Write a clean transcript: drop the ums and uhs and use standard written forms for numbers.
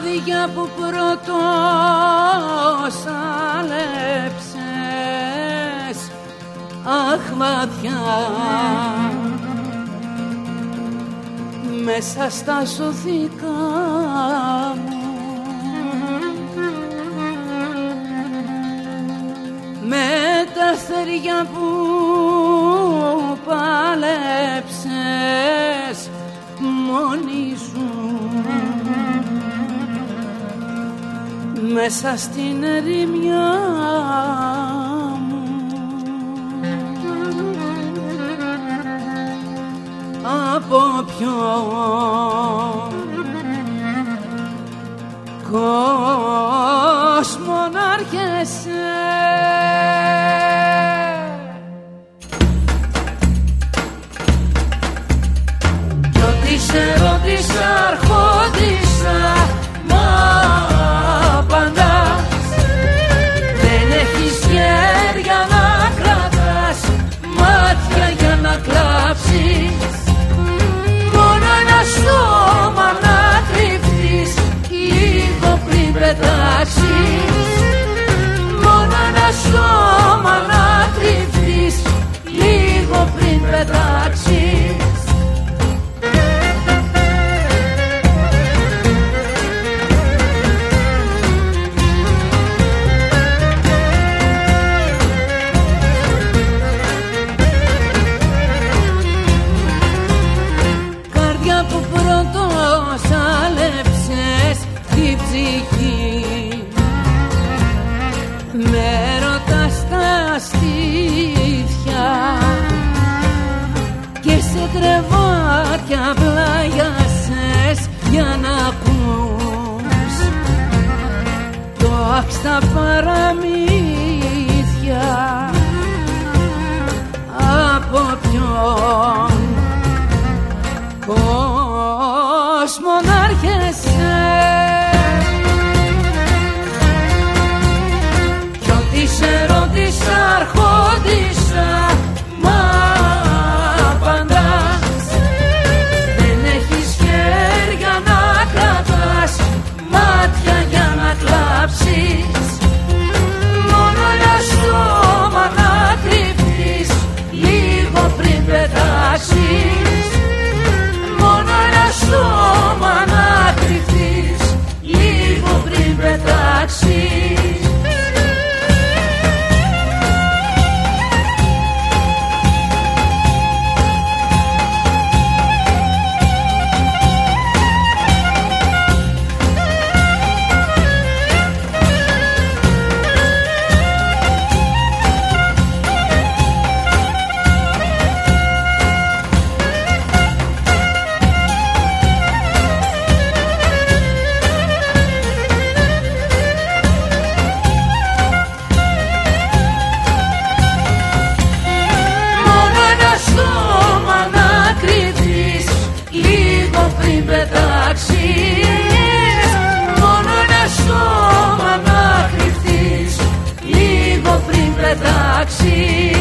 καρδιά που πρώτος άλεψες, αχ βαθιά, μέσα στα σωθήκα μου, με τα αστέρια που πάλεψες μόνη σου, μέσα στην ερημιά μου, από ποιον κόσμο να έρχεσαι. Κι ό,τι σε ρώτησα αρχόντισα, μα απαντάς. Δεν έχεις χέρια να κρατάς, μάτια για να κλάψεις, μόνο ένα σώμα να κρυφτείς λίγο πριν πετάξεις, μόνο ένα σώμα να κρυφτείς λίγο πριν πετάξεις. Με ρωτάς τα στήθια και σε κρεβάτια πλάγιασες για να ακούς το αχ στα παραμύθια. Από ποιον κόσμο να έρχεσαι. Σε ρώτησα αρχόντισα, μα απαντάς. Δεν έχεις χέρια να κρατάς, μάτια για να κλάψεις, μόνο ένα σώμα να κρυφτείς λίγο πριν πετάξεις, μόνο ένα σώμα να κρυφτείς λίγο πριν πετάξεις. Μόνο ένα σώμα να κρυφτείς λίγο πριν πετάξεις.